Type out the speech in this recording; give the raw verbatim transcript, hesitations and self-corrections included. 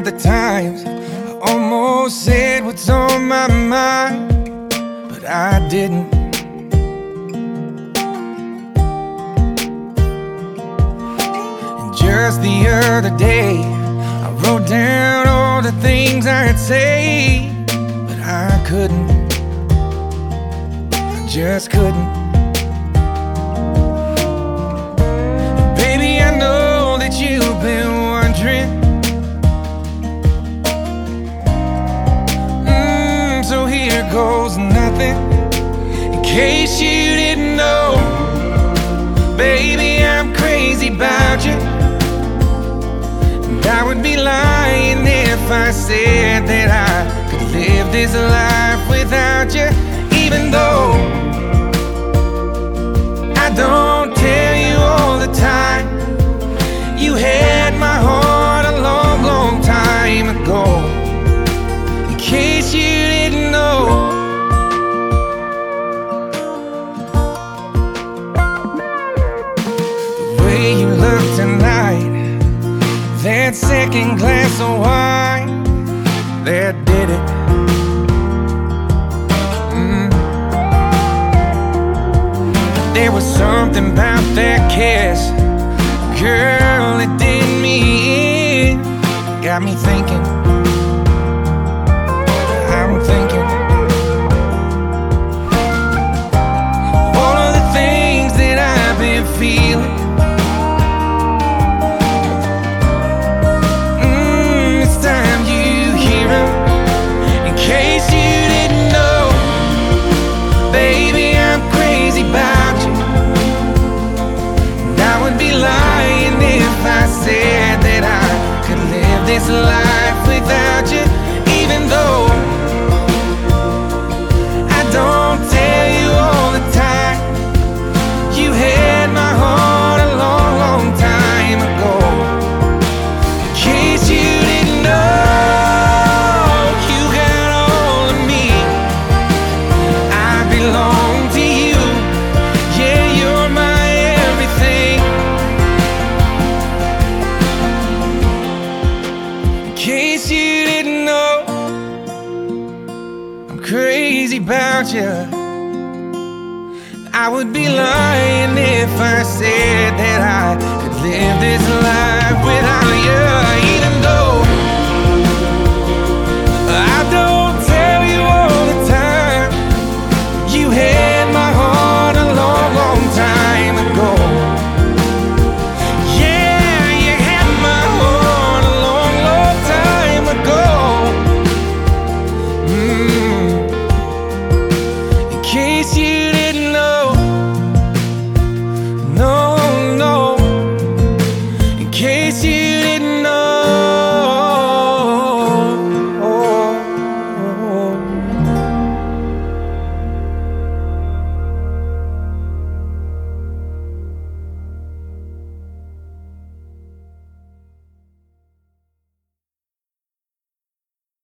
the times I almost said what's on my mind, but I didn't. And just the other day, I wrote down all the things I'd say, but I couldn't. I just couldn't. And baby, I know that you've been wondering. Mm, so here goes nothing. In case you didn't know, baby, I'm crazy about you. And I would be lying if I said that I could live this life without you. Even though I don't tell you all the time, you had my heart a long, long time ago. In case you didn't know, the way you look tonight, that second glass of wine, that did it. Mm. There was something about that kiss, girl, it did me in. Got me thinking, I'm thinking all of the things that I've been feeling. I said that I could live this life without you, even though I don't tell you all the time. You had my heart a long, long time ago. In case you didn't know, you got all of me. I belong to you. Yeah, you're my everything. In case you didn't know, I'm crazy about you. I would be lying if I said that I could live this life without you. Even